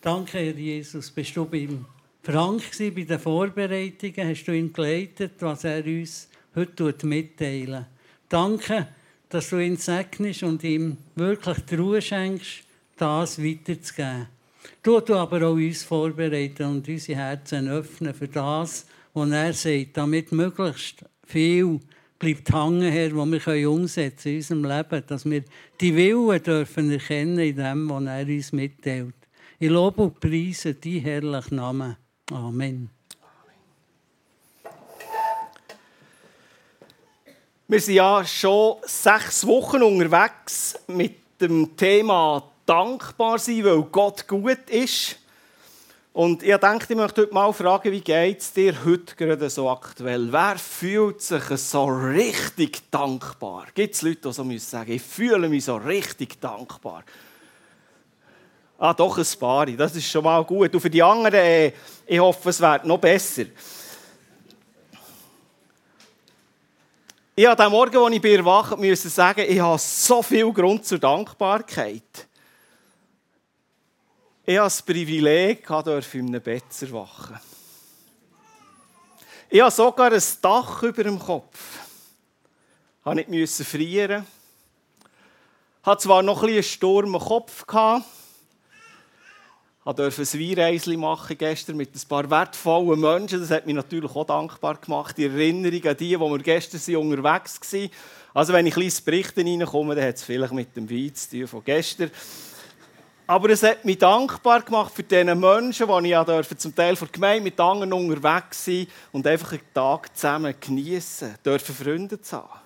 Danke, Herr Jesus. Bist du beim Frank bei den Vorbereitungen? Hast du ihn geleitet, was er uns heute mitteilen? Danke, dass du ihn segnest und ihm wirklich die Ruhe schenkst, das weiterzugeben. Du aber auch uns vorbereiten und unsere Herzen öffnen für das, was er sagt, damit möglichst viel bleibt hängen, Herr, was wir umsetzen können in unserem Leben, dass wir die Willen dürfen erkennen in dem, was er uns mitteilt. Ich lobe und preise deinen herrlichen Namen. Amen. Wir sind ja schon 6 Wochen unterwegs mit dem Thema dankbar sein, weil Gott gut ist. Und ich dachte, ich möchte heute mal fragen, wie geht es dir heute gerade so aktuell? Wer fühlt sich so richtig dankbar? Gibt es Leute, die so sagen, ich fühle mich so richtig dankbar? Ah, doch ein paar, das ist schon mal gut. Und für die anderen, ich hoffe, es wird noch besser. Ich musste am Morgen, als ich erwacht bin, sagen, ich habe so viel Grund zur Dankbarkeit. Ich habe das Privileg, in einem Bett zu erwachen. Ich habe sogar ein Dach über dem Kopf. Ich musste nicht frieren. Ich hatte zwar noch ein bisschen einen Sturm im Kopf. Ich durfte ein Weinreisli machen gestern mit ein paar wertvollen Menschen. Das hat mich natürlich auch dankbar gemacht. Die Erinnerung an die wir gestern unterwegs waren. Also wenn ich ein bisschen Berichten reinkomme, dann hat es vielleicht mit dem Wein zu tun von gestern. Aber es hat mich dankbar gemacht für diese Menschen, die ich zum Teil von der Gemeinde mit anderen unterwegs sein und einfach einen Tag zusammen geniessen, dürfen Freunde zu haben.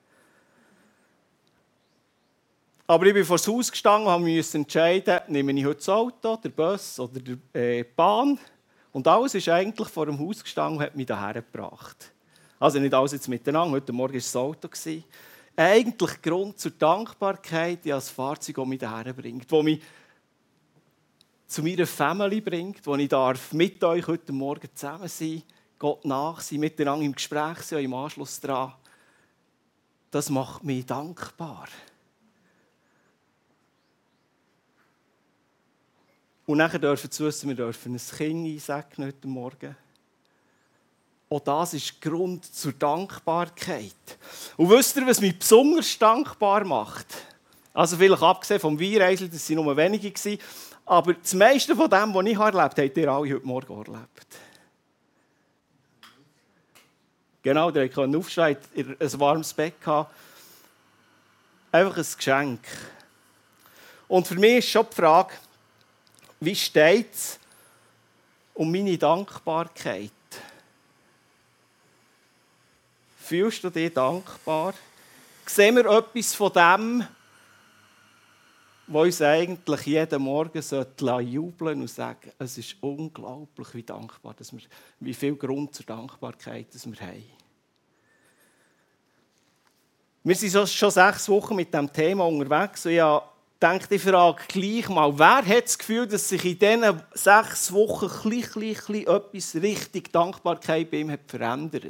Aber ich bin vor das Haus gestanden und musste entscheiden, nehme ich heute das Auto, den Bus oder die Bahn. Und alles ist eigentlich vor dem Haus gestanden und hat mich hierher gebracht. Also nicht alles jetzt miteinander, heute Morgen war es das Auto. Eigentlich Grund zur Dankbarkeit, die als Fahrzeug das mich hierher bringt, das mich zu meiner Familie bringt, wo ich mit euch heute Morgen zusammen sein, Gott nach sein, miteinander im Gespräch sein, im Anschluss daran. Das macht mich dankbar. Und nachher dürfen wir wissen, wir dürfen ein Kind einsegnen heute Morgen. Auch das ist Grund zur Dankbarkeit. Und wisst ihr, was mich besonders dankbar macht? Also vielleicht abgesehen vom Weinreisel, das waren nur wenige, aber das meiste von dem, was ich erlebt habe, habt ihr alle heute Morgen erlebt. Genau, ihr könnt aufstehen, ein warmes Bett haben. Einfach ein Geschenk. Und für mich ist schon die Frage, wie steht es um meine Dankbarkeit? Fühlst du dich dankbar? Sehen wir etwas von dem, was uns eigentlich jeden Morgen jubeln und sagen, es ist unglaublich, wie dankbar, wie viel Grund zur Dankbarkeit wir haben. Wir sind schon 6 Wochen mit diesem Thema unterwegs und ich frage gleich mal, wer hat das Gefühl, dass sich in diesen 6 Wochen etwas richtig Dankbarkeit bei ihm hat verändert?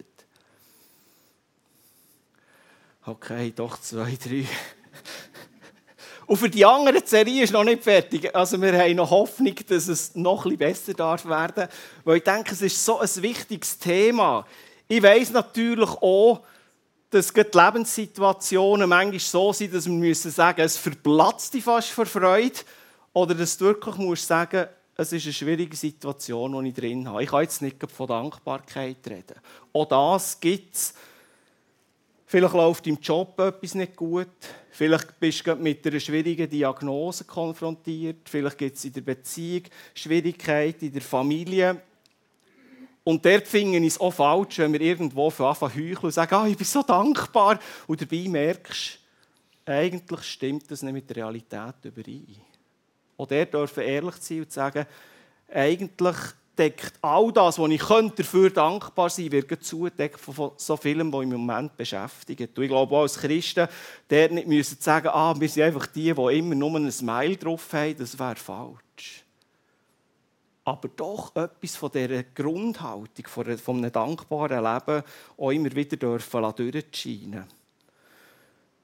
Okay, doch 2, 3. Und für die andere Serie ist noch nicht fertig. Also wir haben noch Hoffnung, dass es noch ein bisschen besser werden darf. Weil ich denke, es ist so ein wichtiges Thema. Ich weiss natürlich auch, dass die Lebenssituationen manchmal so sind, dass wir sagen müssen, es verplatzt dich fast vor Freude. Oder dass du wirklich sagen musst, es ist eine schwierige Situation, die ich drin habe. Ich kann jetzt nicht von Dankbarkeit reden. Auch das gibt es. Vielleicht läuft im Job etwas nicht gut. Vielleicht bist du mit einer schwierigen Diagnose konfrontiert. Vielleicht gibt es in der Beziehung Schwierigkeiten, in der Familie. Und dort finde ich es auch falsch, wenn wir irgendwo anfangen zu heucheln und sagen, ich bin so dankbar. Und dabei merkst du, eigentlich stimmt das nicht mit der Realität überein. Auch dort dürfen wir ehrlich sein und sagen, eigentlich deckt all das, was ich dafür dankbar sein könnte, wird zudeckt von so vielem, was mich im Moment beschäftigt. Und ich glaube auch als Christen, dort nicht müssen sagen, wir sind einfach die immer nur ein Smile drauf haben, das wäre falsch. Aber doch etwas von dieser Grundhaltung, von einem dankbaren Leben auch immer wieder durchscheinen.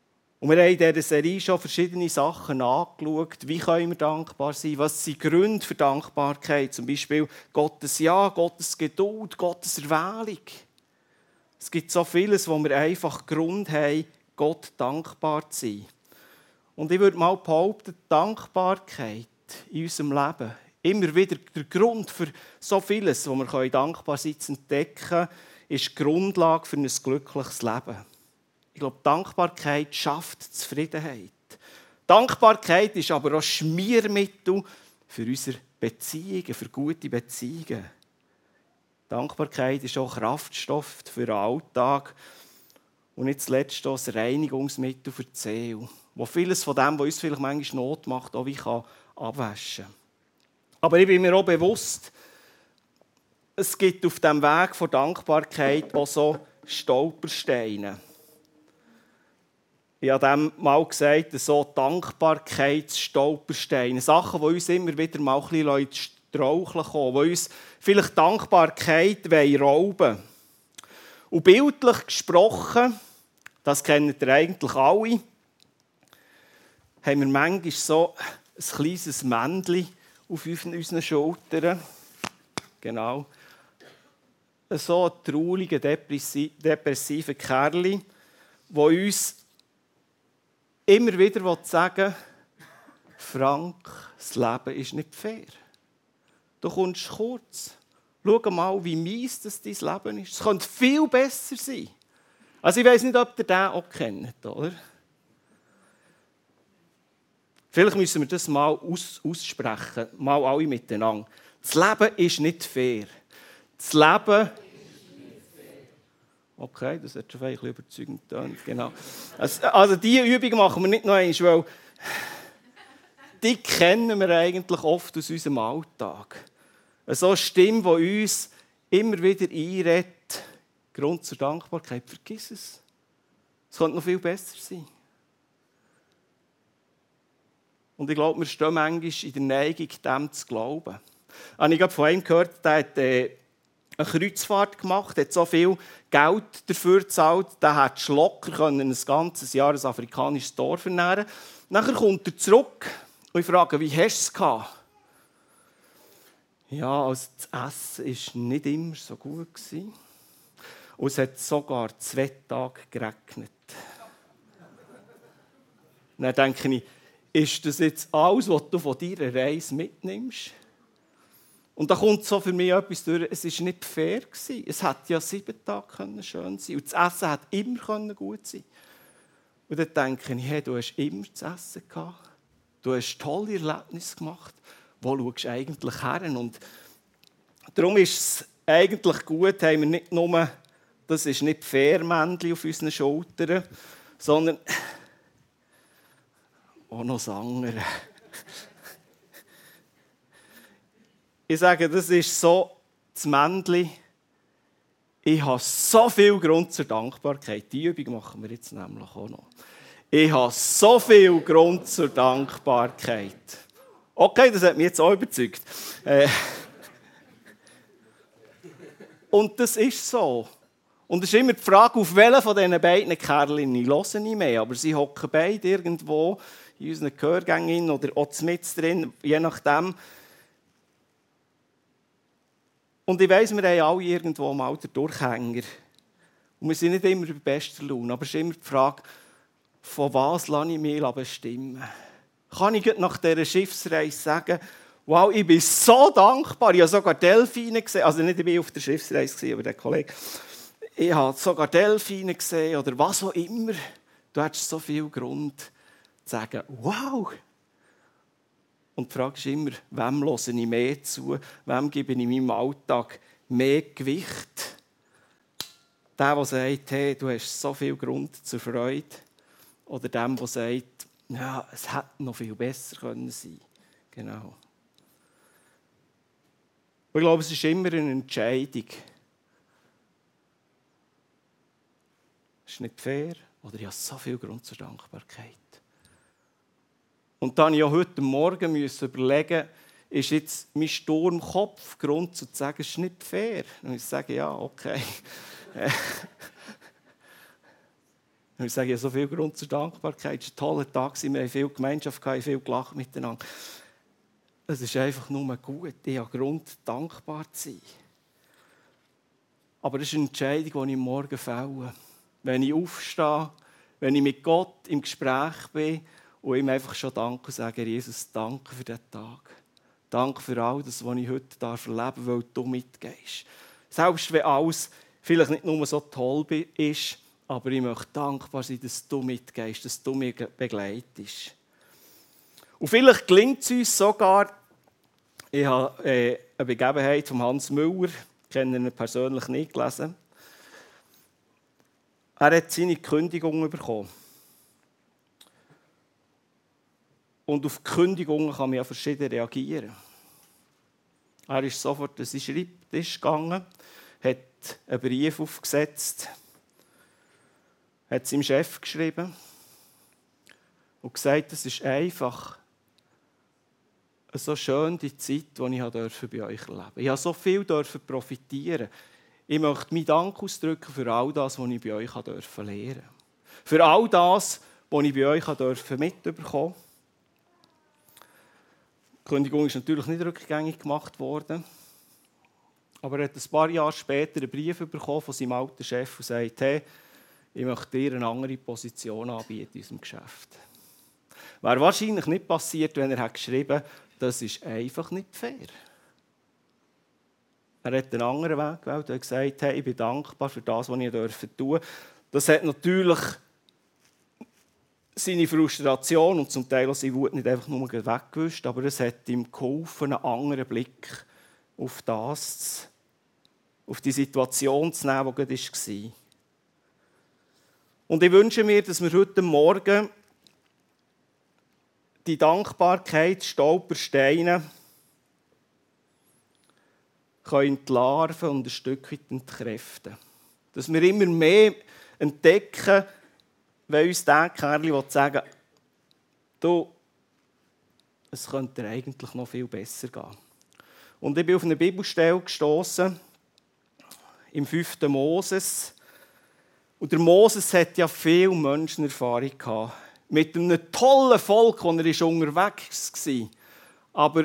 Und wir haben in dieser Serie schon verschiedene Sachen angeschaut. Wie können wir dankbar sein? Was sind Gründe für Dankbarkeit? Zum Beispiel Gottes Ja, Gottes Geduld, Gottes Erwählung. Es gibt so vieles, wo wir einfach Grund haben, Gott dankbar zu sein. Und ich würde mal behaupten, Dankbarkeit in unserem Leben, immer wieder der Grund für so vieles, wo wir dankbar sein können, zu entdecken, ist die Grundlage für ein glückliches Leben. Ich glaube, Dankbarkeit schafft Zufriedenheit. Dankbarkeit ist aber auch Schmiermittel für unsere Beziehungen, für gute Beziehungen. Dankbarkeit ist auch Kraftstoff für den Alltag und nicht zuletzt auch ein Reinigungsmittel für die Seele, wo vieles von dem, was uns vielleicht manchmal Not macht, auch wie abwaschen kann. Aber ich bin mir auch bewusst, es gibt auf dem Weg von Dankbarkeit auch so Stolpersteine. Ich habe dem mal gesagt, so Dankbarkeitsstolpersteine. Sachen, die uns immer wieder mal ein bisschen ins Straucheln kommen, die uns vielleicht Dankbarkeit rauben wollen. Und bildlich gesprochen, das kennen ihr eigentlich alle, haben wir manchmal so ein kleines Männchen auf unseren Schultern. Genau. So ein trauriger, depressiver Kerl, der uns immer wieder sagen will, Frank, das Leben ist nicht fair. Du kommst kurz. Schau mal, wie mies das dein Leben ist. Es könnte viel besser sein. Also ich weiss nicht, ob ihr den auch kennt, oder? Vielleicht müssen wir das mal aussprechen, mal alle miteinander. Das Leben ist nicht fair. Das Leben... Okay, das hat schon ein bisschen überzeugend getan. Genau. Also diese Übung machen wir nicht noch einmal, weil die kennen wir eigentlich oft aus unserem Alltag. So eine Stimme, die uns immer wieder einredet, Grund zur Dankbarkeit, vergiss es. Es könnte noch viel besser sein. Und ich glaube, wir stehen manchmal in der Neigung, dem zu glauben. Ich habe von einem gehört, der hat eine Kreuzfahrt gemacht, hat so viel Geld dafür gezahlt, der hat locker ein ganzes Jahr ein afrikanisches Dorf ernähren. Nachher kommt er zurück und ich frage, wie hast du es gehabt? Ja, also das Essen war nicht immer so gut. Und es hat sogar 2 Tage geregnet. Dann denke ich, ist das jetzt alles, was du von deiner Reise mitnimmst? Und da kommt so für mich etwas durch, es war nicht fair. Es hätte ja 7 Tage schön sein können. Und das Essen hätte immer gut sein können. Und dann denke ich, hey, du hast immer das Essen gehabt. Du hast tolle Erlebnisse gemacht. Wo schaust du eigentlich her? Und darum ist es eigentlich gut, haben wir nicht nur, das ist nicht fair, Männchen auf unseren Schultern, sondern auch noch das andere. Ich sage, das ist so das Männchen. Ich habe so viel Grund zur Dankbarkeit. Die Übung machen wir jetzt nämlich auch noch. Ich habe so viel Grund zur Dankbarkeit. Okay, das hat mich jetzt auch überzeugt. Und das ist so. Und es ist immer die Frage, auf welchen von diesen beiden Kerlen ich höre nicht mehr. Aber sie hocken beide irgendwo in unseren Gehörgängen oder auch mit drin, je nachdem. Und ich weiss, wir haben alle irgendwo mal den Durchhänger. Und wir sind nicht immer bei bester Laune. Aber es ist immer die Frage, von was lasse ich mich bestimmen? Kann ich nach dieser Schiffsreise sagen, wow, ich bin so dankbar. Ich habe sogar Delfine gesehen. Also nicht, ich war auf der Schiffsreise, aber der Kollege. Ich habe sogar Delfine gesehen oder was auch immer. Du hast so viel Grund zu sagen, wow. Und die Frage ist immer, wem höre ich mehr zu? Wem gebe ich in meinem Alltag mehr Gewicht? Der sagt, hey, du hast so viel Grund zur Freude. Oder dem, der sagt, ja, es hätte noch viel besser sein können. Genau. Ich glaube, es ist immer eine Entscheidung. Es ist nicht fair oder ich habe so viel Grund zur Dankbarkeit. Und dann ja heute Morgen überlegen, ist jetzt mein Sturmkopf Grund zu sagen, es ist nicht fair. Und ich sage, ja, okay. Und ich sage, ja, so viel Grund zur Dankbarkeit. Es war ein toller Tag, wir haben viel Gemeinschaft, viel gelacht miteinander. Es ist einfach nur gut. Ich habe Grund, dankbar zu sein. Aber das ist eine Entscheidung, die ich morgen fälle. Wenn ich aufstehe, wenn ich mit Gott im Gespräch bin und ihm einfach schon danke und sage, Jesus, danke für diesen Tag. Danke für all das, was ich heute erleben darf, weil du mitgehst. Selbst wenn alles vielleicht nicht nur so toll ist, aber ich möchte dankbar sein, dass du mitgehst, dass du mich begleitest. Und vielleicht gelingt es uns sogar, ich habe eine Begebenheit von Hans Müller, ich kenne ihn persönlich nicht, gelesen. Er hat seine Kündigung bekommen. Und auf Kündigungen kann man ja verschieden reagieren. Er ist sofort an seinen Schreibtisch gegangen, hat einen Brief aufgesetzt, hat seinem Chef geschrieben und gesagt, es ist einfach so schön die Zeit, die ich bei euch erleben durfte. Ich durfte so viel profitieren. Ich möchte meinen Dank ausdrücken für all das, was ich bei euch lernen durfte. Für all das, was ich bei euch mitbekommen durfte. Die Kündigung ist natürlich nicht rückgängig gemacht worden. Aber er hat ein paar Jahre später einen Brief bekommen von seinem alten Chef und sagt, hey, ich möchte dir eine andere Position anbieten in unserem Geschäft. Wäre wahrscheinlich nicht passiert, wenn er geschrieben hat, das ist einfach nicht fair. Er hat einen anderen Weg gewählt und hat gesagt, hey, ich bin dankbar für das, was ich tun durfte. Das hat natürlich seine Frustration und zum Teil auch seine Wut nicht einfach nur weggewischt, aber es hat ihm geholfen, einen anderen Blick auf die Situation zu nehmen, die gerade war. Und ich wünsche mir, dass wir heute Morgen die Dankbarkeit, Stolpersteine, entlarven und ein Stück weit entkräften. Dass wir immer mehr entdecken, wenn uns der Kerl sagen will, es könnte eigentlich noch viel besser gehen. Und ich bin auf eine Bibelstelle gestossen im 5. Moses. Und der Moses hat ja viel Menschenerfahrung gehabt. Mit einem tollen Volk, wo er unterwegs war. Aber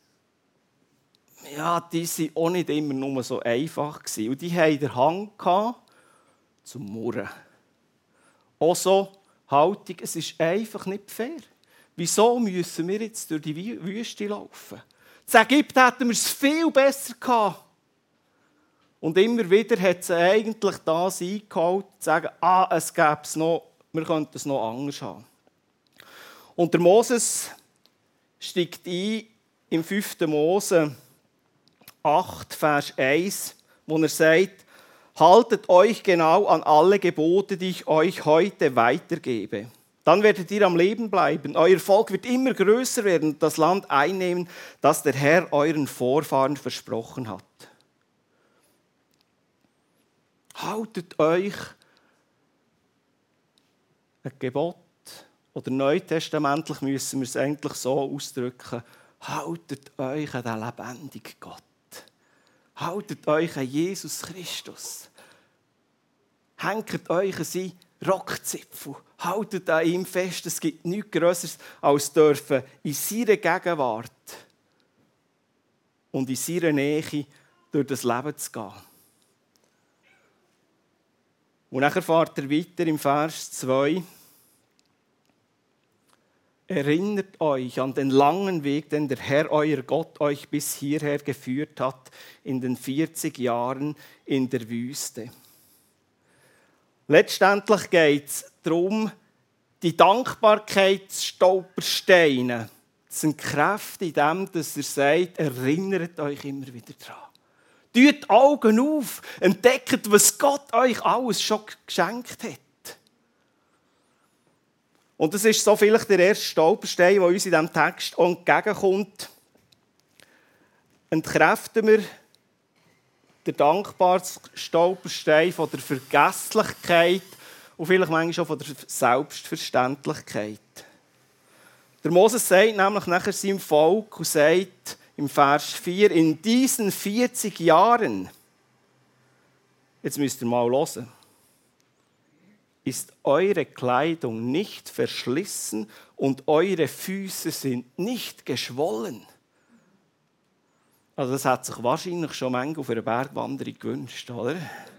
ja, die waren auch nicht immer nur so einfach. Und die hatten den Hang zum Murren. Auch so Haltung, es ist einfach nicht fair. Wieso müssen wir jetzt durch die Wüste laufen? In Ägypten hätten wir es viel besser gehabt. Und immer wieder hat sie eigentlich das eingeholt, zu sagen, es gäbe es noch, wir könnten es noch anders haben. Und der Moses steigt ein im 5. Mose 8, Vers 1, wo er sagt, haltet euch genau an alle Gebote, die ich euch heute weitergebe. Dann werdet ihr am Leben bleiben. Euer Volk wird immer größer werden und das Land einnehmen, das der Herr euren Vorfahren versprochen hat. Haltet euch ein Gebot, oder neutestamentlich müssen wir es eigentlich so ausdrücken, haltet euch an den lebendigen Gott. Haltet euch an Jesus Christus. Hängt euch an seinen Rockzipfel. Haltet an ihm fest. Es gibt nichts Größeres, als dürfen in seiner Gegenwart und in seiner Nähe durch das Leben zu gehen. Und dann fährt er weiter im Vers 2. Erinnert euch an den langen Weg, den der Herr, euer Gott, euch bis hierher geführt hat, in den 40 Jahren in der Wüste. Letztendlich geht es darum, die Dankbarkeitsstolpersteine zu entkräften, indem er sagt, erinnert euch immer wieder daran. Tut die Augen auf, entdeckt, was Gott euch alles schon geschenkt hat. Und das ist so vielleicht der erste Stolperstein, der uns in diesem Text entgegenkommt. Entkräften wir den Dankbarkeitsstolperstein von der Vergesslichkeit und vielleicht manchmal auch von der Selbstverständlichkeit. Der Moses sagt nämlich nachher seinem Volk und sagt im Vers 4, in diesen 40 Jahren, jetzt müsst ihr mal hören, ist eure Kleidung nicht verschlissen und eure Füße sind nicht geschwollen. Also das hat sich wahrscheinlich schon manchmal auf einer Bergwanderung gewünscht, oder?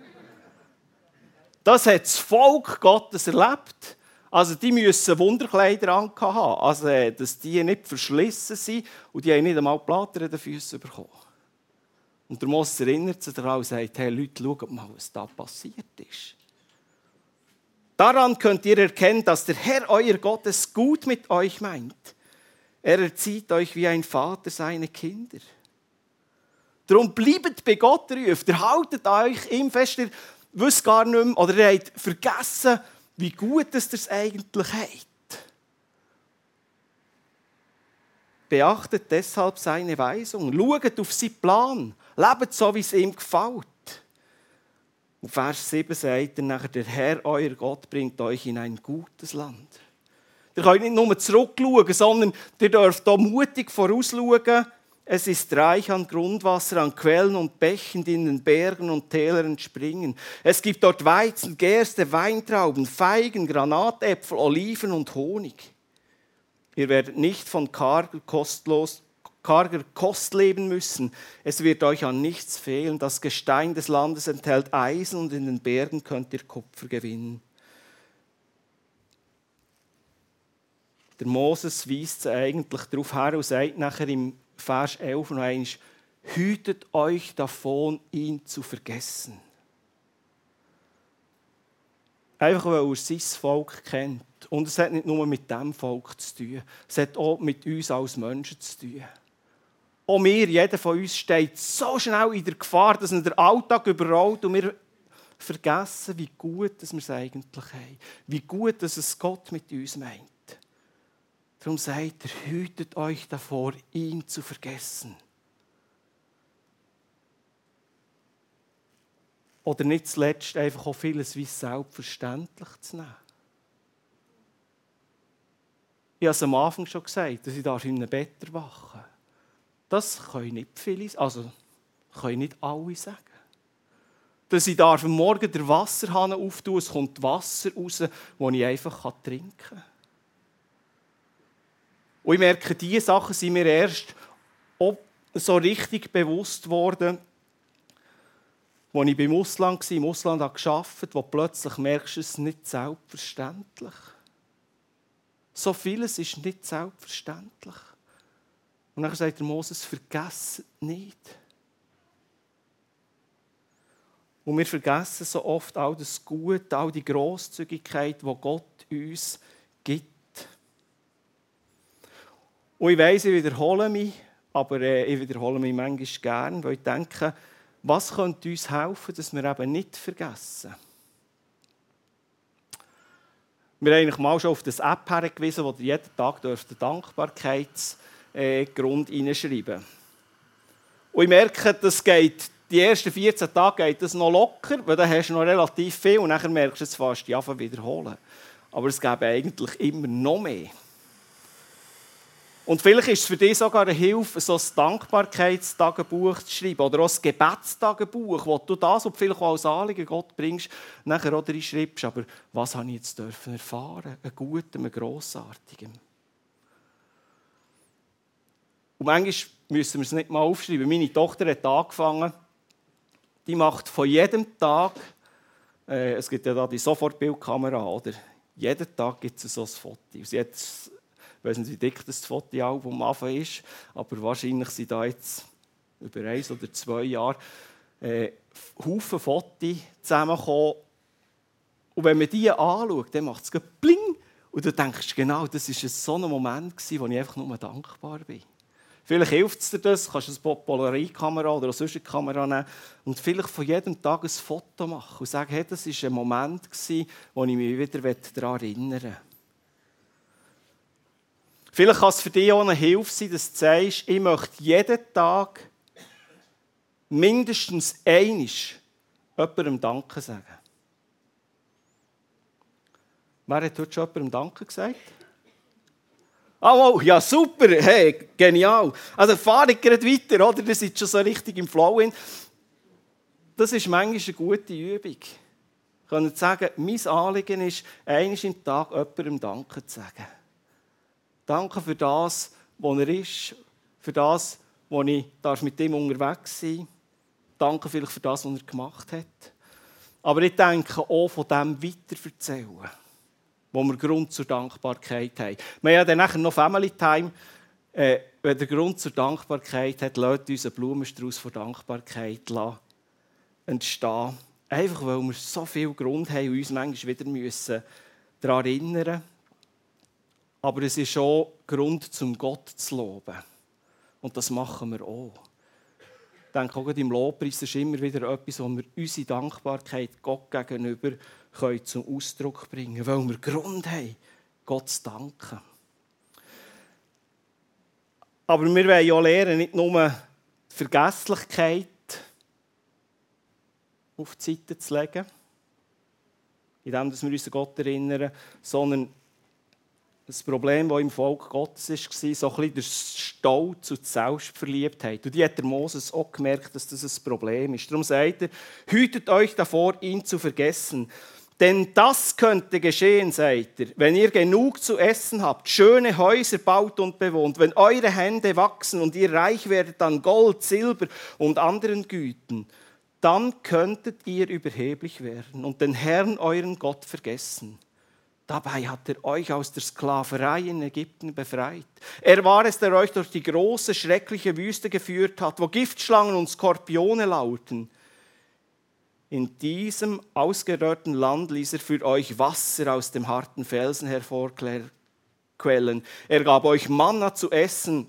Das hat das Volk Gottes erlebt. Also die müssen Wunderkleider anhaben, also dass die nicht verschlissen sind und die haben nicht einmal Platten an den Füßen bekommen. Und der Mose erinnert sich daran und sagt, hey Leute, schaut mal, was da passiert ist. Daran könnt ihr erkennen, dass der Herr, euer Gott, es gut mit euch meint. Er erzieht euch wie ein Vater seine Kinder. Darum bleibt bei Gott ruft, ihr haltet euch ihm fest, ihr wisst gar nicht mehr, oder ihr habt vergessen, wie gut ihr es eigentlich habt. Beachtet deshalb seine Weisung, schaut auf seinen Plan, lebt so, wie es ihm gefällt. Und Vers 7 sagt er nachher, der Herr, euer Gott, bringt euch in ein gutes Land. Ihr könnt nicht nur zurückschauen, sondern ihr dürft auch mutig vorausschauen. Es ist reich an Grundwasser, an Quellen und Bächen, die in den Bergen und Tälern entspringen. Es gibt dort Weizen, Gerste, Weintrauben, Feigen, Granatäpfel, Oliven und Honig. Ihr werdet nicht von karger Kost leben müssen. Es wird euch an nichts fehlen. Das Gestein des Landes enthält Eisen und in den Bergen könnt ihr Kupfer gewinnen. Der Moses weist eigentlich darauf her und sagt nachher im Vers 11 noch einmal, hütet euch davon, ihn zu vergessen. Einfach, weil er sein Volk kennt. Und es hat nicht nur mit diesem Volk zu tun, es hat auch mit uns als Menschen zu tun. Auch wir, jeder von uns steht so schnell in der Gefahr, dass ihn der Alltag überrollt und wir vergessen, wie gut dass wir es eigentlich haben. Wie gut dass es Gott mit uns meint. Darum sagt er, hütet euch davor, ihn zu vergessen. Oder nicht zuletzt einfach auch vieles wie selbstverständlich zu nehmen. Ich habe es am Anfang schon gesagt, dass ich in einem Bett erwachen darf. Das können nicht viele, also können nicht alle sagen. Dass ich am Morgen den Wasserhahn auftun, es kommt Wasser raus, das ich einfach trinken kann. Und ich merke, diese Sachen sind mir erst so richtig bewusst geworden, als ich im Ausland gearbeitet habe, wo plötzlich merkst du, es ist nicht selbstverständlich. So vieles ist nicht selbstverständlich. Und dann sagt der Moses, vergesst nicht. Und wir vergessen so oft all das Gute, all die Grosszügigkeit, die Gott uns gibt. Und ich weiss, ich wiederhole mich, aber ich wiederhole mich manchmal gerne, weil ich denke, was könnte uns helfen, dass wir eben nicht vergessen? Wir haben eigentlich mal schon auf das App hingewiesen, wo ihr jeden Tag den Dankbarkeitsgrund hineinschreiben. Und ich merke, das geht, die ersten 14 Tage geht das noch locker, weil dann hast du noch relativ viel und dann merkst du es fast, ja, wiederholen. Aber es gäbe eigentlich immer noch mehr. Und vielleicht ist es für dich sogar eine Hilfe, so ein Dankbarkeitstagebuch zu schreiben oder auch ein Gebetstagebuch, wo du das, was du vielleicht auch als Anliegen Gott bringst, nachher auch reinschreibst. Aber was habe ich jetzt erfahren? Ein Gutem, ein Grossartigem. Und manchmal müssen wir es nicht mal aufschreiben. Meine Tochter hat angefangen, die macht von jedem Tag, es gibt ja da die Sofortbildkamera, oder? Jeden Tag gibt es so ein Foto. Sie hat, ich weiß nicht, wie dick das Fotoalbum ist, aber wahrscheinlich sind da jetzt über 1 oder 2 Jahre Haufen Fotos zusammengekommen. Und wenn man die anschaut, dann macht es bling. Und du denkst, genau, das war so ein Moment, wo ich einfach nur dankbar bin. Vielleicht hilft es dir das, du kannst eine Polaroid-Kamera oder eine solche Kamera nehmen und vielleicht von jedem Tag ein Foto machen und sagen, hey, das war ein Moment, wo ich mich wieder daran erinnere. Vielleicht kann es für dich auch eine Hilfe sein, dass du sagst, ich möchte jeden Tag mindestens einmal jemandem Danke sagen. Wer hat heute schon jemandem Danke gesagt? Oh, ja, super, hey, genial. Also fahre ich gerade weiter, oder? Ihr seid schon so richtig im Flow. Das ist manchmal eine gute Übung. Können sagen, mein Anliegen ist, einmal im Tag jemandem Danke zu sagen. Danke für das, was er ist, für das, wo ich mit ihm unterwegs sein darf. Danke vielleicht für das, was er gemacht hat. Aber ich denke auch von dem weiterverzählen, wo wir Grund zur Dankbarkeit haben. Wir haben ja dann nachher noch Family Time. Wenn der Grund zur Dankbarkeit hat, lasst uns einen Blumenstrauß von Dankbarkeit entstehen. Einfach, weil wir so viel Grund haben und uns manchmal wieder daran erinnern müssen. Aber es ist auch Grund, zum Gott zu loben. Und das machen wir auch. Ich denke, auch im Lobpreis ist immer wieder etwas, wo wir unsere Dankbarkeit Gott gegenüber zum Ausdruck bringen können, weil wir Grund haben, Gott zu danken. Aber wir wollen ja lernen, nicht nur die Vergesslichkeit auf die Seite zu legen, indem wir uns an Gott erinnern, sondern das Problem, das im Volk Gottes war, so ein bisschen der Stolz und die Selbstverliebtheit. Und die hat der Moses auch gemerkt, dass das ein Problem ist. Darum sagt er, hütet euch davor, ihn zu vergessen. Denn das könnte geschehen, sagt er, wenn ihr genug zu essen habt, schöne Häuser baut und bewohnt, wenn eure Hände wachsen und ihr reich werdet an Gold, Silber und anderen Güten, dann könntet ihr überheblich werden und den Herrn, euren Gott, vergessen. Dabei hat er euch aus der Sklaverei in Ägypten befreit. Er war es, der euch durch die große, schreckliche Wüste geführt hat, wo Giftschlangen und Skorpione lauten. In diesem ausgedörrten Land ließ er für euch Wasser aus dem harten Felsen hervorquellen. Er gab euch Manna zu essen,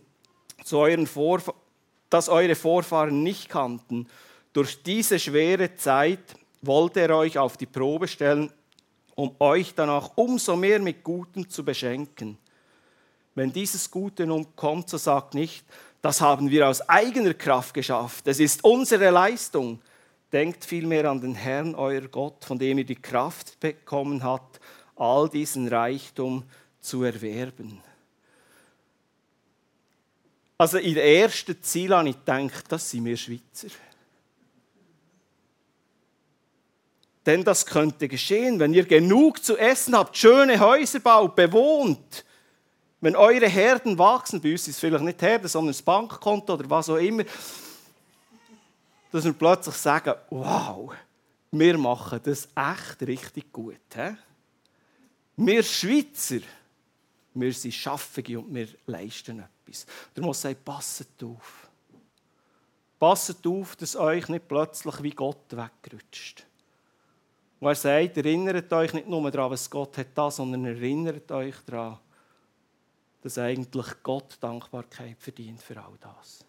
das eure Vorfahren nicht kannten. Durch diese schwere Zeit wollte er euch auf die Probe stellen, um euch danach umso mehr mit Gutem zu beschenken. Wenn dieses Gute nun kommt, so sagt nicht, das haben wir aus eigener Kraft geschafft, es ist unsere Leistung. Denkt vielmehr an den Herrn, euer Gott, von dem ihr die Kraft bekommen habt, all diesen Reichtum zu erwerben. Also in der ersten Ziel habe ich gedacht, das sind wir Schweizer. Denn das könnte geschehen, wenn ihr genug zu essen habt, schöne Häuser baut, bewohnt. Wenn eure Herden wachsen, bei uns ist es vielleicht nicht Herden, sondern das Bankkonto oder was auch immer, dass wir plötzlich sagen, wow, wir machen das echt richtig gut. He? Wir Schweizer, wir sind Schaffige und wir leisten etwas. Darum muss ich sagen, passet auf. Passet auf, dass euch nicht plötzlich wie Gott wegrutscht. Und er sagt, erinnert euch nicht nur daran, was Gott hat, sondern erinnert euch daran, dass eigentlich Gott Dankbarkeit verdient für all das.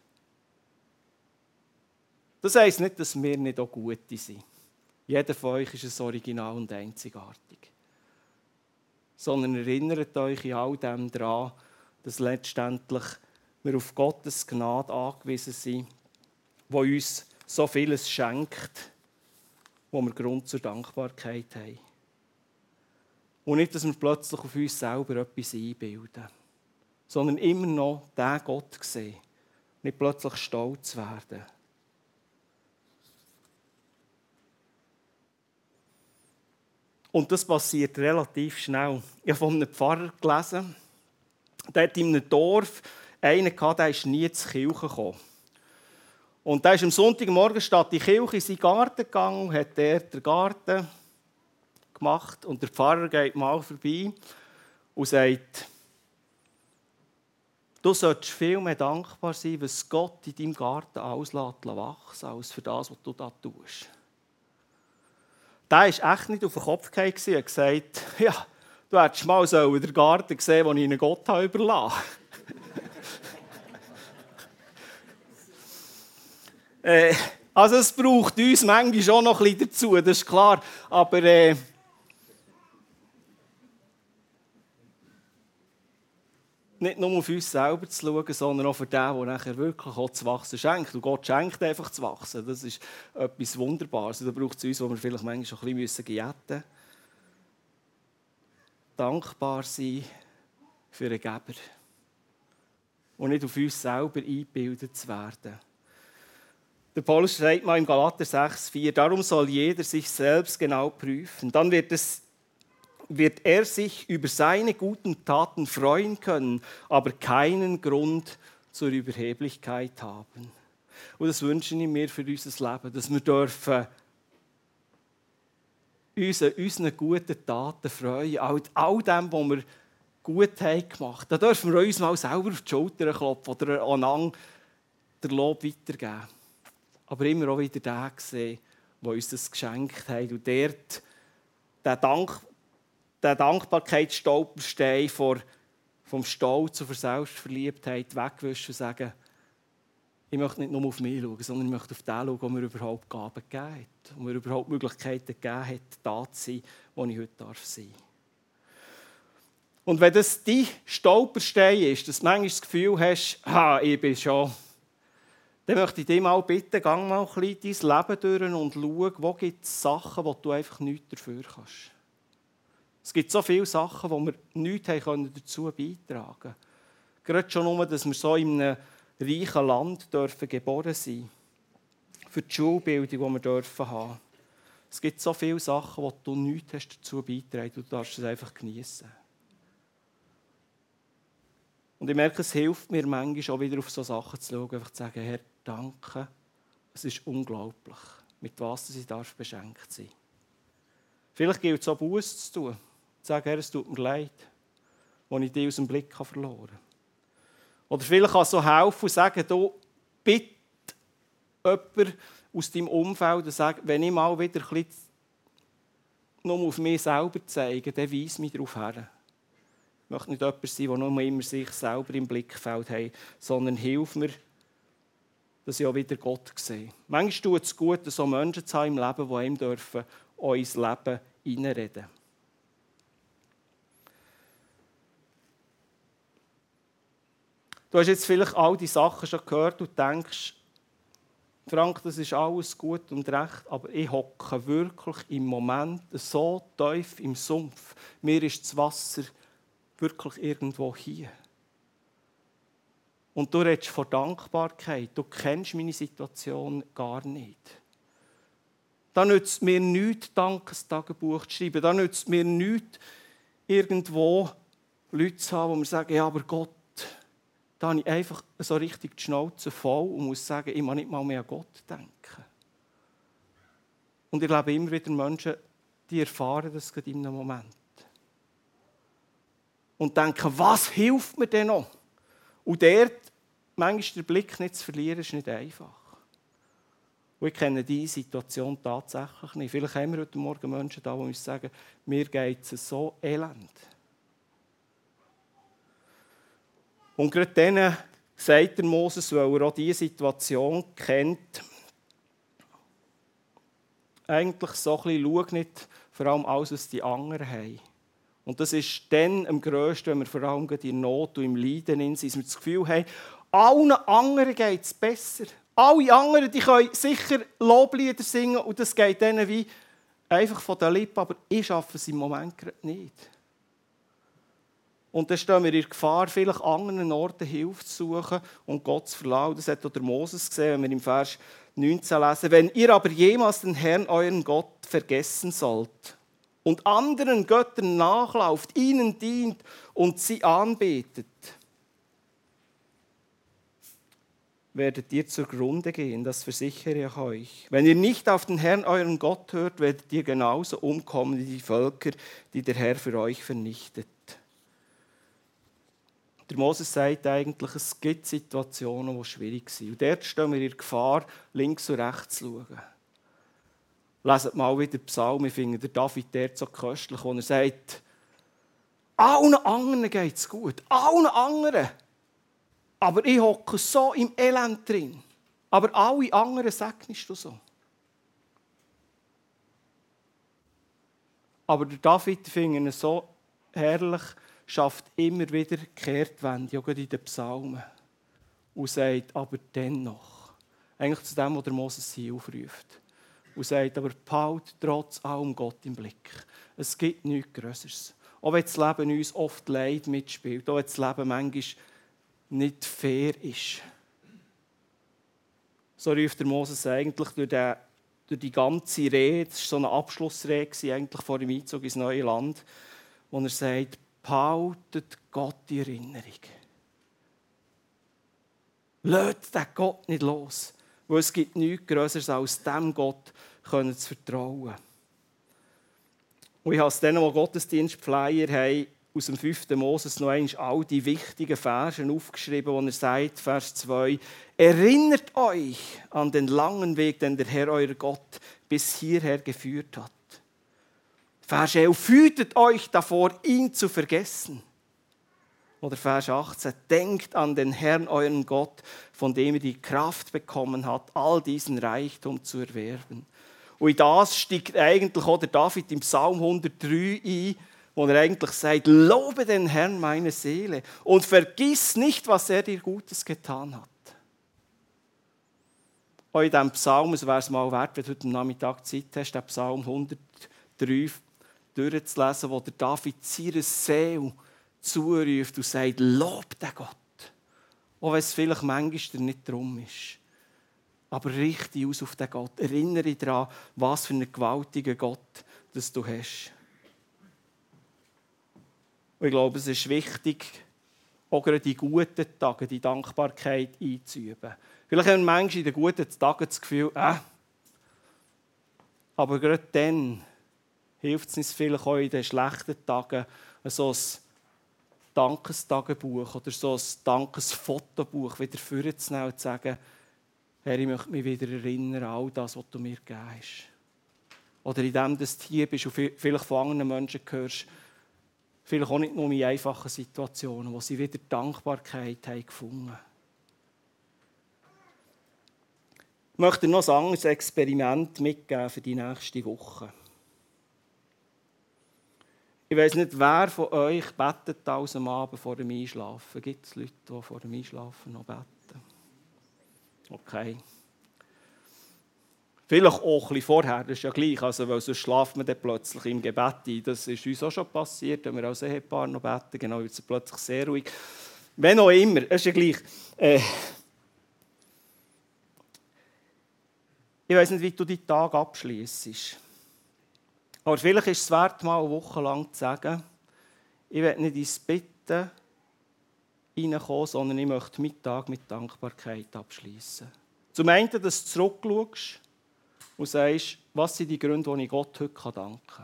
Das heisst nicht, dass wir nicht auch Gute sind. Jeder von euch ist ein Original und einzigartig. Sondern erinnert euch in all dem daran, dass letztendlich wir auf Gottes Gnade angewiesen sind, die uns so vieles schenkt, wo wir Grund zur Dankbarkeit haben. Und nicht, dass wir plötzlich auf uns selber etwas einbilden, sondern immer noch den Gott sehen, nicht plötzlich stolz werden. Und das passiert relativ schnell. Ich habe von einem Pfarrer gelesen, der hat in einem Dorf einen gehabt, der ist nie zur Kirche gekommen. Und der ist am Sonntagmorgen statt die Kirche in seinen Garten gegangen, hat dort den Garten gemacht und der Pfarrer geht mal vorbei und sagt, du solltest viel mehr dankbar sein, was Gott in deinem Garten alles wachsen, als für das, was du da tust. Der war echt nicht auf den Kopf gefallen und hat gesagt, ja, du hättest mal den Garten gesehen, den ich ihnen Gott überlassen habe. Also es braucht uns manchmal schon noch ein bisschen dazu, das ist klar. Aber nicht nur auf uns selber zu schauen, sondern auch für den, der nachher wirklich auch zu wachsen schenkt. Und Gott schenkt einfach zu wachsen. Das ist etwas Wunderbares. Da braucht es uns, wo wir vielleicht manchmal schon ein bisschen gejäten müssen. Dankbar sein für einen Geber. Und nicht auf uns selber eingebildet zu werden. Der Paulus schreibt mal im Galater 6,4: Darum soll jeder sich selbst genau prüfen. Dann wird er sich über seine guten Taten freuen können, aber keinen Grund zur Überheblichkeit haben. Und das wünsche ich mir für unser Leben, dass wir dürfen uns an unseren guten Taten freuen, all dem, was wir gut haben gemacht. Da dürfen wir uns mal selber auf die Schulter klopfen oder einander den Lob weitergeben. Aber immer auch wieder den sehen, der uns das geschenkt hat. Und dort den Dankbarkeitsstolperstein vom Stolz und der Selbstverliebtheit wegwischen und sagen, ich möchte nicht nur auf mich schauen, sondern ich möchte auf den schauen, der mir überhaupt Gaben gegeben hat. Und mir überhaupt Möglichkeiten gegeben hat, da zu sein, wo ich heute sein darf. Und wenn das dein Stolperstein ist, dass du manchmal das Gefühl hast, ich bin schon, dann möchte ich dich mal bitten, geh mal ein bisschen dein Leben durch und schau, wo gibt es Sachen, wo du einfach nichts dafür kannst. Es gibt so viele Sachen, wo wir nichts dazu beitragen können. Gerade schon nur, dass wir so in einem reichen Land geboren sein dürfen. Für die Schulbildung, die wir haben dürfen. Es gibt so viele Sachen, wo du nichts dazu beitragen hast. Du darfst es einfach genießen. Und ich merke, es hilft mir manchmal auch wieder auf solche Sachen zu schauen, einfach zu sagen, Herr, danke, es ist unglaublich, mit was ich beschenkt sein darf. Vielleicht gilt es auch Buße zu tun, zu sagen, Herr, es tut mir leid, als ich dich aus dem Blick verloren habe. Oder vielleicht kann es so helfen und sagen, du, bitte jemanden aus deinem Umfeld und sagen, wenn ich mal wieder ein bisschen nur auf mich selber zeige, dann weise mich darauf her. Ich möchte nicht jemand sein, der nur immer sich selber im Blickfeld hat, sondern hilf mir, dass ich auch wieder Gott sehe. Manchmal tut es gut, so Menschen zu haben im Leben, die einem dürfen, in unser Leben hineinreden. Du hast jetzt vielleicht all die Sachen schon gehört und denkst, Frank, das ist alles gut und recht, aber ich hocke wirklich im Moment so tief im Sumpf. Mir ist das Wasser wirklich irgendwo hier. Und du redest von Dankbarkeit. Du kennst meine Situation gar nicht. Da nützt mir nichts, Dankestagebuch zu schreiben. Da nützt mir nichts, irgendwo Leute zu haben, die mir sagen, ja, aber Gott, da habe ich einfach so richtig die Schnauze voll und muss sagen, ich muss nicht mal mehr an Gott denken. Und ich erlebe immer wieder Menschen, die erfahren das gerade in einem Moment. Und denken, was hilft mir denn noch? Und dort manchmal den Blick nicht zu verlieren, ist nicht einfach. Und ich kenne diese Situation tatsächlich nicht. Vielleicht haben wir heute Morgen Menschen da, die uns sagen, mir geht es so elend. Und gerade denen sagt der Moses, weil er auch diese Situation kennt, eigentlich so ein bisschen, schau nicht vor allem alles, was die anderen haben. Und das ist dann am grössten, wenn wir vor allem in der Not und im Leiden sind, dass wir das Gefühl haben, allen anderen geht es besser. Alle anderen die können sicher Loblieder singen und das geht denen wie einfach von den Lippen, aber ich schaffe es im Moment gerade nicht. Und dann stehen wir in der Gefahr, vielleicht an anderen Orten Hilfe zu suchen und Gott zu verlassen. Das hat auch der Moses gesehen, wenn wir im Vers 19 lesen. Wenn ihr aber jemals den Herrn, euren Gott, vergessen sollt und anderen Göttern nachlauft, ihnen dient und sie anbetet, werdet ihr zugrunde gehen, das versichere ich euch. Wenn ihr nicht auf den Herrn, euren Gott, hört, werdet ihr genauso umkommen wie die Völker, die der Herr für euch vernichtet. Der Moses sagt eigentlich, es gibt Situationen, die schwierig sind. Und dort stehen wir in der Gefahr, links und rechts zu schauen. Leset mal wieder Psalm, ich finde der David dort so köstlich, wo er sagt, allen anderen geht es gut, allen anderen. Aber ich hocke so im Elend drin. Aber alle anderen segnest du so. Aber der David finde ich so herrlich, schafft immer wieder Kehrtwende, auch in den Psalmen. Und sagt, aber dennoch, eigentlich zu dem, was der Moses hier aufruft. Und sagt, aber behalt trotz allem Gott im Blick. Es gibt nichts Größeres. Auch wenn das Leben uns oft Leid mitspielt, auch wenn das Leben manchmal nicht fair ist. So ruft der Moses eigentlich durch die ganze Rede, das war so eine Abschlussrede eigentlich vor dem Einzug ins neue Land, wo er sagt, behaltet Gott in Erinnerung. Lasst den Gott nicht los, weil es gibt nichts Größeres als dem Gott zu vertrauen. Und ich habe es denen, die Gottesdienstflyer haben, aus dem 5. Moses noch einmal all die wichtigen Verse aufgeschrieben, wo er sagt, Vers 2, erinnert euch an den langen Weg, den der Herr, euer Gott, bis hierher geführt hat. Vers 11, hütet euch davor, ihn zu vergessen. Oder Vers 18, denkt an den Herrn, euren Gott, von dem ihr die Kraft bekommen habt, all diesen Reichtum zu erwerben. Und in das steigt eigentlich auch der David im Psalm 103 ein, wo er eigentlich sagt, lobe den Herrn, meine Seele, und vergiss nicht, was er dir Gutes getan hat. Auch in diesem Psalm, es wäre es mal wert, wenn du heute Nachmittag Zeit hast, den Psalm 103 durchzulesen, wo der David seiner Seele zuruft und sagt, lob den Gott. Auch wenn es vielleicht manchmal nicht darum ist. Aber richte aus auf den Gott. Erinnere dich daran, was für einen gewaltigen Gott das du hast. Und ich glaube, es ist wichtig, auch gerade die guten Tage, die Dankbarkeit einzuüben. Vielleicht haben manche in den guten Tagen das Gefühl, aber gerade dann hilft es uns vielleicht auch in den schlechten Tagen, so ein Dankestagebuch oder so ein Dankesfotobuch wieder vorzunehmen und zu sagen, Herr, ich möchte mich wieder erinnern an all das, was du mir gegeben hast. Oder indem du hier bist und vielleicht von anderen Menschen hörst, vielleicht auch nicht nur in einfachen Situationen, wo sie wieder Dankbarkeit haben gefunden haben. Ich möchte noch ein anderes Experiment mitgeben für die nächste Woche. Ich weiss nicht, wer von euch betet alles am Abend vor dem Einschlafen. Gibt es Leute, die vor dem Einschlafen noch beten? Okay. Vielleicht auch ein bisschen vorher, das ist ja gleich, also, weil sonst schlaft man dann plötzlich im Gebet ein. Das ist uns auch schon passiert, wenn wir als Ehepaar noch beten, genau, wird es plötzlich sehr ruhig. Wenn auch immer, es ist ja gleich. Ich weiss nicht, wie du deinen Tag abschliessest. Aber vielleicht ist es wert, mal eine Woche lang zu sagen, ich will nicht ins Bitten reinkommen, sondern ich möchte meinen Tag mit Dankbarkeit abschließen. Zum einen, dass du zurückschaust und sagst, was sind die Gründe, die ich Gott heute danken kann.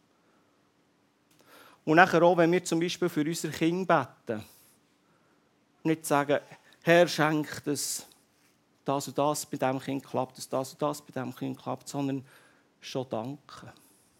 Und nachher auch, wenn wir zum Beispiel für unsere Kinder beten, nicht sagen, Herr, schenk das und das bei diesem Kind klappt, das und das bei diesem Kind klappt, sondern schon danken.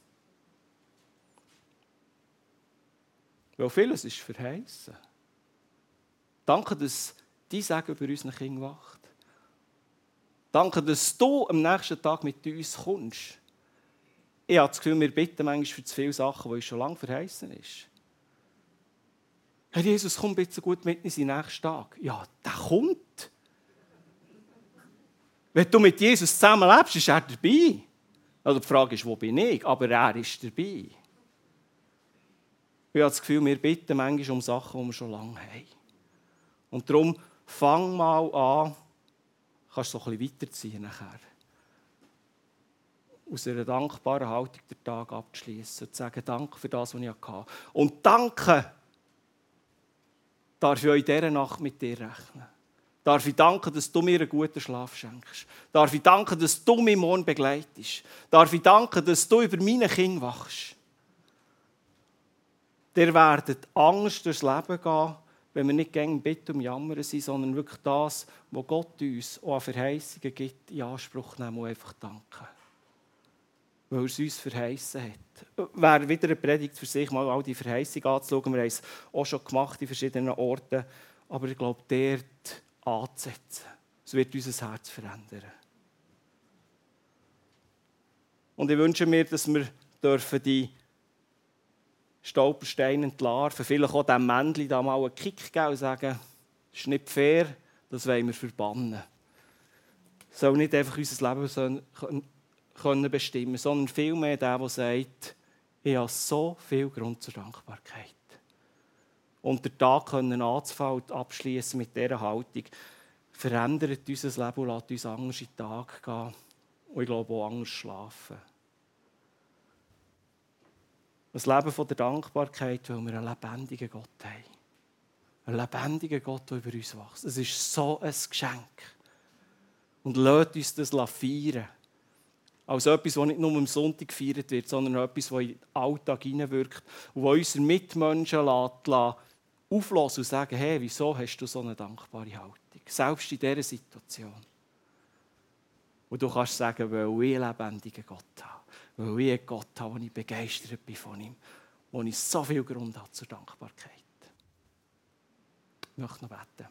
Weil vieles ist verheißen. Danke, dass dein Segen über unseren Kindern wacht. Danke, dass du am nächsten Tag mit uns kommst. Ich habe das Gefühl, wir bitten manchmal für zu viele Sachen, die uns schon lange verheißen ist. Herr Jesus, komm bitte gut mit uns in den nächsten Tag. Ja, der kommt. Wenn du mit Jesus zusammen lebst, ist er dabei. Also die Frage ist, wo bin ich? Aber er ist dabei. Ich habe das Gefühl, wir bitten manchmal um Sachen, die wir schon lange haben. Und darum, fang mal an, kannst du so ein bisschen weiterziehen nachher. Aus einer dankbaren Haltung den Tag abzuschließen und zu sagen, danke für das, was ich hatte. Und danke, darf ich auch in dieser Nacht mit dir rechnen. Darf ich danken, dass du mir einen guten Schlaf schenkst. Darf ich danken, dass du mich morgen begleitest. Darf ich danken, dass du über meine Kinder wachst. Ihr werdet Angst durchs Leben gehen, wenn wir nicht gegen Bitten und Jammern sind, sondern wirklich das, was Gott uns auch an Verheißungen gibt, in Anspruch nehmen und einfach danken. Weil er es uns verheißen hat. Wäre wieder eine Predigt für sich, mal all die Verheißungen anzuschauen. Wir haben es auch schon gemacht in verschiedenen Orten. Aber ich glaube, dort anzusetzen, das wird unser Herz verändern. Und ich wünsche mir, dass wir die Stolpersteine entlarven, vielleicht auch dem Männchen da mal einen Kick geben und sagen, das ist nicht fair, das wollen wir verbannen. Es soll nicht einfach unser Leben können bestimmen, sondern vielmehr der sagt, ich habe so viel Grund zur Dankbarkeit. Und den Tag anzufangen und abschließen mit dieser Haltung. verändert unser Leben und lässt uns anders in den Tag gehen. Und ich glaube auch anders schlafen. Das Leben von der Dankbarkeit, weil wir einen lebendigen Gott haben. Einen lebendigen Gott, der über uns wächst. Es ist so ein Geschenk. Und lasst uns das feiern. Als etwas, das nicht nur am Sonntag gefeiert wird, sondern etwas, das in den Alltag hineinwirkt und das unsere Mitmenschen auflassen und sagen, hey, wieso hast du so eine dankbare Haltung? Selbst in dieser Situation. Und du kannst sagen, weil ich einen lebendigen Gott habe. Weil ich einen Gott habe, wo ich begeistert bin von ihm. Wo ich so viel Grund habe zur Dankbarkeit. Ich möchte noch beten.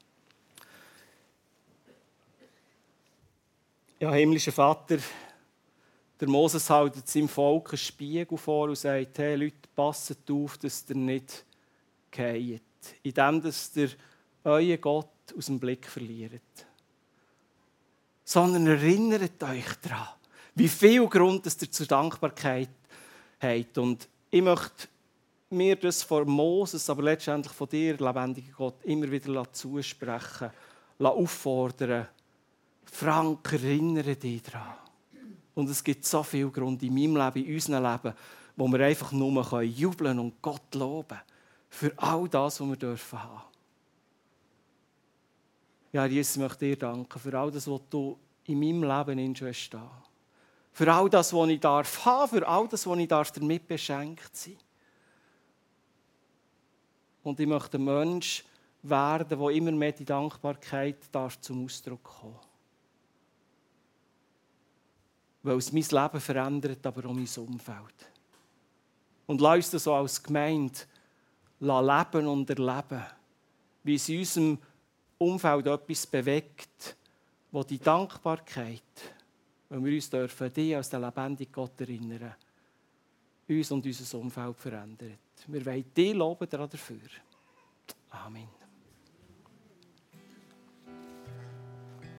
Ja, himmlischer Vater, der Moses hält seinem Volk einen Spiegel vor und sagt, hey Leute, passet auf, dass ihr nicht fallt. Indem, dass ihr euren Gott aus dem Blick verliert. Sondern erinnert euch daran, wie viel Grund dass ihr zur Dankbarkeit habt. Und ich möchte mir das von Moses, aber letztendlich von dir, lebendiger Gott, immer wieder zusprechen, auffordern. Frank, erinnere dich daran. Und es gibt so viel Grund in meinem Leben, in unserem Leben, wo wir einfach nur jubeln und Gott loben für all das, was wir dürfen haben. Ja, Jesus, ich möchte dir danken für all das, was du in meinem Leben in schon hast. Für all das, was ich haben darf, für all das, was ich damit beschenkt sein darf. Und ich möchte ein Mensch werden, der immer mehr die Dankbarkeit zum Ausdruck kommen darf. Weil es mein Leben verändert, aber auch mein Umfeld. Und lass uns das so als Gemeinde leben und erleben, wie es in unserem Umfeld etwas bewegt, wo die Dankbarkeit, wenn wir uns dürfen, dich als den lebendigen Gott erinnern, uns und unser Umfeld verändert. Wir wollen dich loben dafür. Amen.